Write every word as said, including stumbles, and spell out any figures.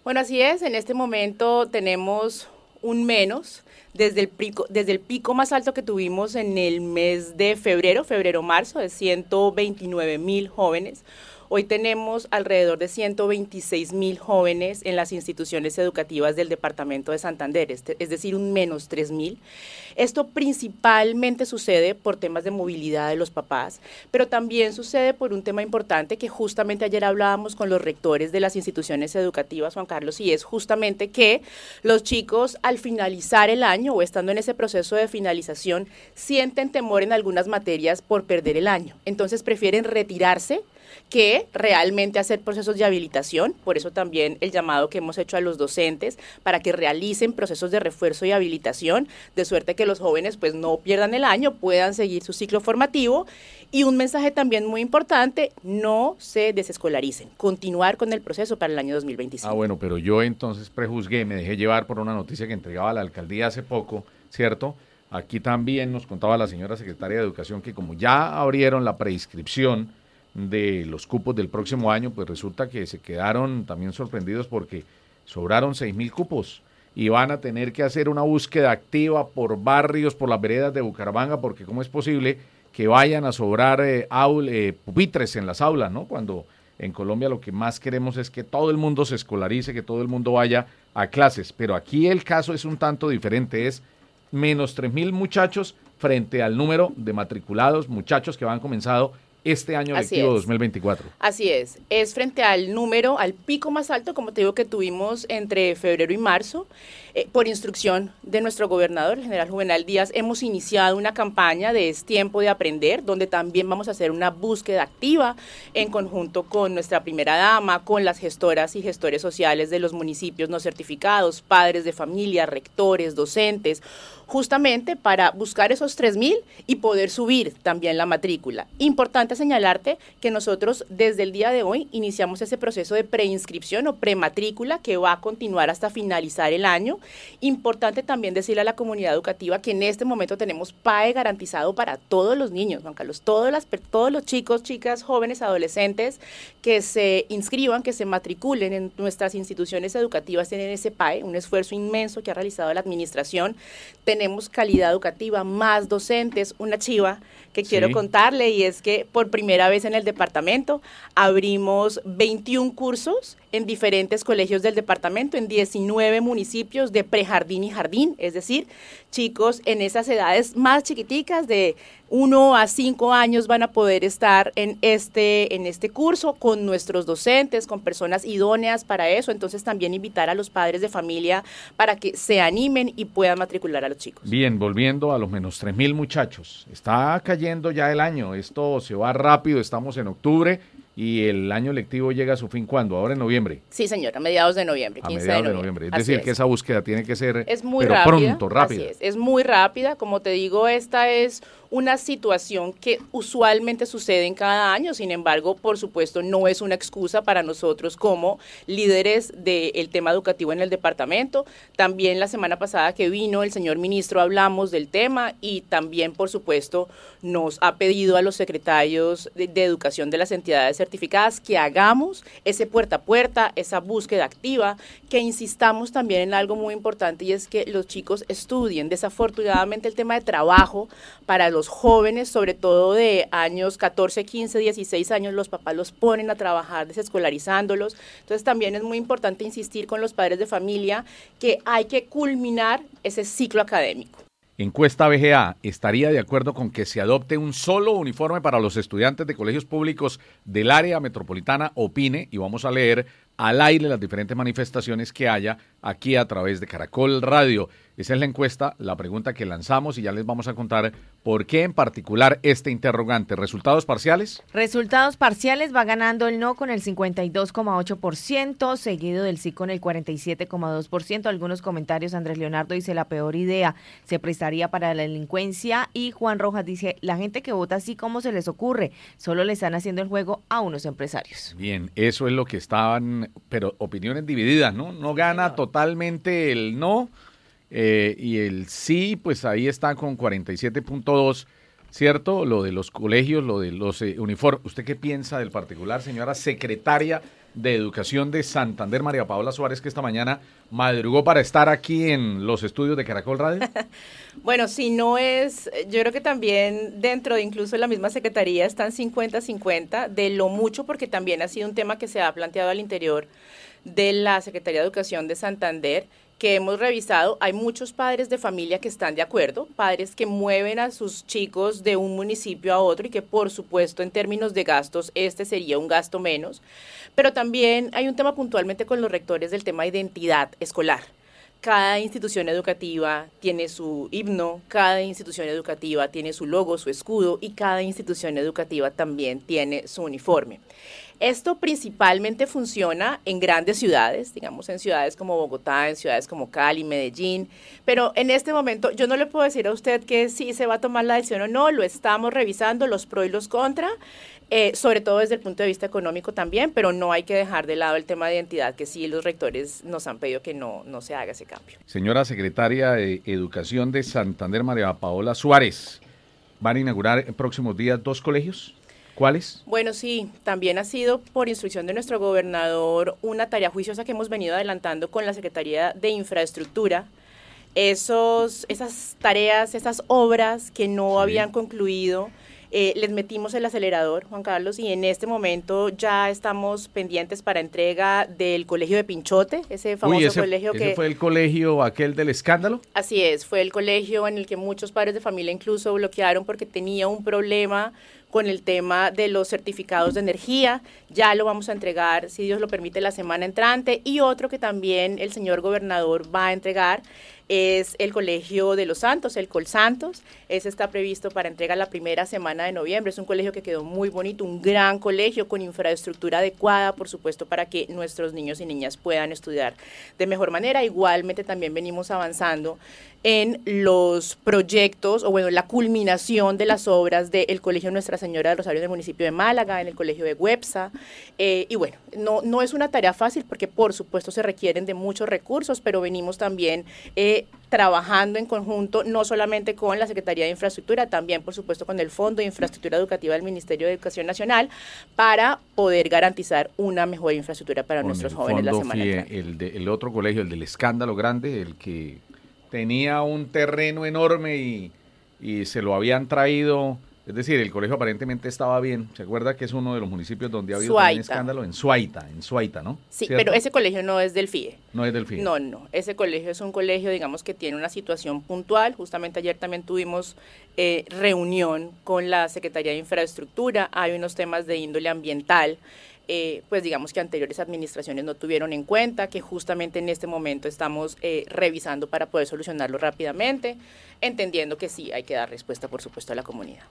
Bueno, así es, en este momento tenemos un menos desde el pico, desde el pico más alto que tuvimos en el mes de febrero, febrero-marzo, de ciento veintinueve mil jóvenes. Hoy tenemos alrededor de ciento veintiséis mil jóvenes en las instituciones educativas del departamento de Santander, es decir, un menos tres mil. Esto principalmente sucede por temas de movilidad de los papás, pero también sucede por un tema importante que justamente ayer hablábamos con los rectores de las instituciones educativas, Juan Carlos, y es justamente que los chicos al finalizar el año o estando en ese proceso de finalización sienten temor en algunas materias por perder el año. Entonces prefieren retirarse que realmente hacer procesos de habilitación, por eso también el llamado que hemos hecho a los docentes para que realicen procesos de refuerzo y habilitación, de suerte que los jóvenes pues no pierdan el año, puedan seguir su ciclo formativo. Y un mensaje también muy importante, no se desescolaricen, continuar con el proceso para el año dos mil veinticinco. Ah, bueno, pero yo entonces prejuzgué, me dejé llevar por una noticia que entregaba la alcaldía hace poco, ¿cierto? Aquí también nos contaba la señora secretaria de Educación que como ya abrieron la preinscripción de los cupos del próximo año, pues resulta que se quedaron también sorprendidos porque sobraron seis mil cupos y van a tener que hacer una búsqueda activa por barrios, por las veredas de Bucaramanga, porque cómo es posible que vayan a sobrar eh, aul, eh, pupitres en las aulas, ¿no? Cuando en Colombia lo que más queremos es que todo el mundo se escolarice, que todo el mundo vaya a clases, pero aquí el caso es un tanto diferente, es menos tres mil muchachos frente al número de matriculados, muchachos que van comenzado este año lectivo dos mil veinticuatro. Así es, es frente al número, al pico más alto, como te digo, que tuvimos entre febrero y marzo. Eh, por instrucción de nuestro gobernador, el general Juvenal Díaz, hemos iniciado una campaña de Es Tiempo de Aprender, donde también vamos a hacer una búsqueda activa en conjunto con nuestra primera dama, con las gestoras y gestores sociales de los municipios no certificados, padres de familia, rectores, docentes, justamente para buscar esos tres mil y poder subir también la matrícula. Importante señalarte que nosotros desde el día de hoy iniciamos ese proceso de preinscripción o prematrícula que va a continuar hasta finalizar el año. Importante también decirle a la comunidad educativa que en este momento tenemos P A E garantizado para todos los niños, Juan Carlos, todos, las, todos los chicos, chicas, jóvenes, adolescentes que se inscriban, que se matriculen en nuestras instituciones educativas tienen ese P A E, un esfuerzo inmenso que ha realizado la administración. Tenemos calidad educativa, más docentes, una chiva que quiero sí. contarle, y es que por primera vez en el departamento abrimos veintiún cursos en diferentes colegios del departamento, en diecinueve municipios de prejardín y jardín, es decir, chicos en esas edades más chiquiticas de uno a cinco años van a poder estar en este, en este curso con nuestros docentes, con personas idóneas para eso. Entonces también invitar a los padres de familia para que se animen y puedan matricular a los chicos. Bien, volviendo a los menos tres mil muchachos, está cayendo ya el año, esto se va rápido, estamos en octubre y el año lectivo llega a su fin, ¿cuándo? Ahora en noviembre. Sí, señor, a mediados de noviembre, a quince mediados de noviembre. noviembre. Es Así decir, es. que esa búsqueda tiene que ser es muy pero rápida, pronto, rápida. Así es, es muy rápida, como te digo, esta es una situación que usualmente sucede en cada año, sin embargo, por supuesto, no es una excusa para nosotros como líderes del tema educativo en el departamento. También la semana pasada que vino el señor ministro hablamos del tema y también, por supuesto, nos ha pedido a los secretarios de, de educación de las entidades certificadas que hagamos ese puerta a puerta, esa búsqueda activa, que insistamos también en algo muy importante y es que los chicos estudien. Desafortunadamente el tema de trabajo para los jóvenes, sobre todo de años catorce, quince, dieciséis años, los papás los ponen a trabajar desescolarizándolos. Entonces también es muy importante insistir con los padres de familia que hay que culminar ese ciclo académico. Encuesta B G A, ¿estaría de acuerdo con que se adopte un solo uniforme para los estudiantes de colegios públicos del área metropolitana? Opine y vamos a leer al aire las diferentes manifestaciones que haya aquí a través de Caracol Radio. Esa es la encuesta, la pregunta que lanzamos y ya les vamos a contar por qué en particular este interrogante. ¿Resultados parciales? Resultados parciales, va ganando el no con el cincuenta y dos coma ocho por ciento, seguido del sí con el cuarenta y siete coma dos por ciento. Algunos comentarios, Andrés Leonardo dice la peor idea, se prestaría para la delincuencia, y Juan Rojas dice la gente que vota así, ¿cómo se les ocurre? Solo le están haciendo el juego a unos empresarios. Bien, eso es lo que estaban, pero opiniones divididas, ¿no? No gana sí, totalmente el no. Eh, y el sí, pues ahí está con cuarenta y siete punto dos, ¿cierto? Lo de los colegios, lo de los eh, uniformes. ¿Usted qué piensa del particular, señora secretaria de Educación de Santander, María Paola Suárez, que esta mañana madrugó para estar aquí en los estudios de Caracol Radio. Bueno, si no es, yo creo que también dentro de incluso la misma Secretaría están cincuenta cincuenta de lo mucho, porque también ha sido un tema que se ha planteado al interior de la Secretaría de Educación de Santander, que hemos revisado. Hay muchos padres de familia que están de acuerdo, padres que mueven a sus chicos de un municipio a otro y que por supuesto en términos de gastos este sería un gasto menos, pero también hay un tema puntualmente con los rectores del tema de identidad escolar. Cada institución educativa tiene su himno, cada institución educativa tiene su logo, su escudo, y cada institución educativa también tiene su uniforme. Esto principalmente funciona en grandes ciudades, digamos en ciudades como Bogotá, en ciudades como Cali, Medellín, pero en este momento yo no le puedo decir a usted que sí se va a tomar la decisión o no, lo estamos revisando, los pros y los contra, eh, sobre todo desde el punto de vista económico también, pero no hay que dejar de lado el tema de identidad, que sí los rectores nos han pedido que no, no se haga ese cambio. Señora Secretaria de Educación de Santander, María Paola Suárez, ¿van a inaugurar en próximos días dos colegios? ¿Cuáles? Bueno, sí, también ha sido por instrucción de nuestro gobernador una tarea juiciosa que hemos venido adelantando con la Secretaría de Infraestructura. Esos, esas tareas, esas obras que no sí. habían concluido, eh, les metimos el acelerador, Juan Carlos, y en este momento ya estamos pendientes para entrega del colegio de Pinchote, ese famoso Uy, ese, colegio que... ¿Ese fue el colegio aquel del escándalo? Así es, fue el colegio en el que muchos padres de familia incluso bloquearon porque tenía un problema con el tema de los certificados de energía. Ya lo vamos a entregar, si Dios lo permite, la semana entrante. Y otro que también el señor gobernador va a entregar es el Colegio de los Santos, el Col Santos. Ese está previsto para entrega la primera semana de noviembre. Es un colegio que quedó muy bonito, un gran colegio con infraestructura adecuada, por supuesto, para que nuestros niños y niñas puedan estudiar de mejor manera. Igualmente también venimos avanzando en los proyectos, o bueno, la culminación de las obras del Colegio Nuestra Señora del Rosario del municipio de Málaga, en el Colegio de Güepsa, eh, y bueno, no, no es una tarea fácil porque por supuesto se requieren de muchos recursos, pero venimos también eh, trabajando en conjunto, no solamente con la Secretaría de Infraestructura, también por supuesto con el Fondo de Infraestructura Educativa del Ministerio de Educación Nacional, para poder garantizar una mejor infraestructura para con nuestros jóvenes la semana entrante. El, de, el otro colegio, el del escándalo grande, el que tenía un terreno enorme y, y se lo habían traído, es decir, el colegio aparentemente estaba bien. ¿Se acuerda que es uno de los municipios donde ha habido un escándalo? En Suaita, en Suaita, ¿no? Sí, ¿cierto? Pero ese colegio no es del F I E. No es del F I E. No, no, ese colegio es un colegio, digamos, que tiene una situación puntual. Justamente ayer también tuvimos eh, reunión con la Secretaría de Infraestructura, hay unos temas de índole ambiental, Eh, pues digamos que anteriores administraciones no tuvieron en cuenta, que justamente en este momento estamos eh, revisando para poder solucionarlo rápidamente, entendiendo que sí hay que dar respuesta, por supuesto, a la comunidad.